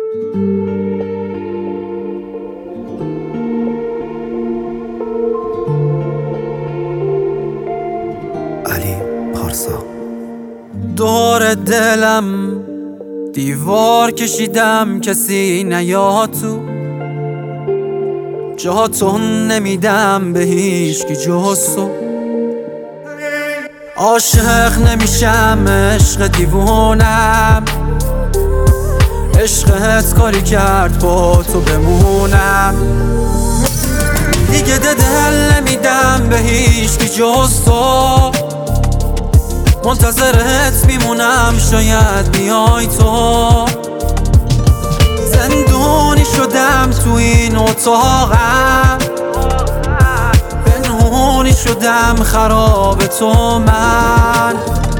علی پارسا. دور دلم دیوار کشیدم کسی نیاد تو، جاتو نمیدم به هیچ کی جز تو. عاشق نمیشم عشق دیوونم، عشقت کاری کرد با تو بمونم. دیگه دل نمیدم به هیچ کی جز تو، منتظرت میمونم شاید بیای تو. زندونی شدم تو این اتاقم، پنهونی شدم خراب تو من.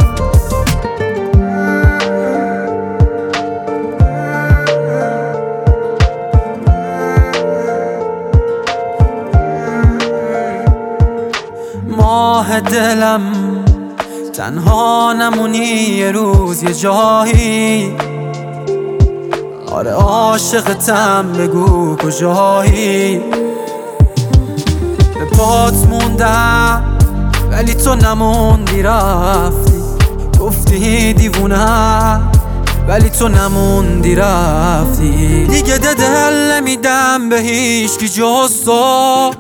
ماه دلم تنها نمونی یه روز یه جایی، آره عاشقتم بگو کجایی. به پات موندم ولی تو نموندی رفتی، گفتی دیوونم ولی تو نموندی رفتی. دیگه دل نمیدم به هیچ کی جز تو،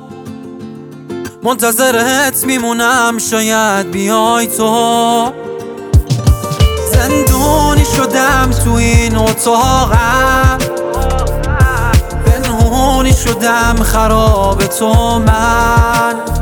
منتظرت میمونم شاید بیای تو. زندونی شدم تو این اتاقم، پنهونی شدم خراب تو من.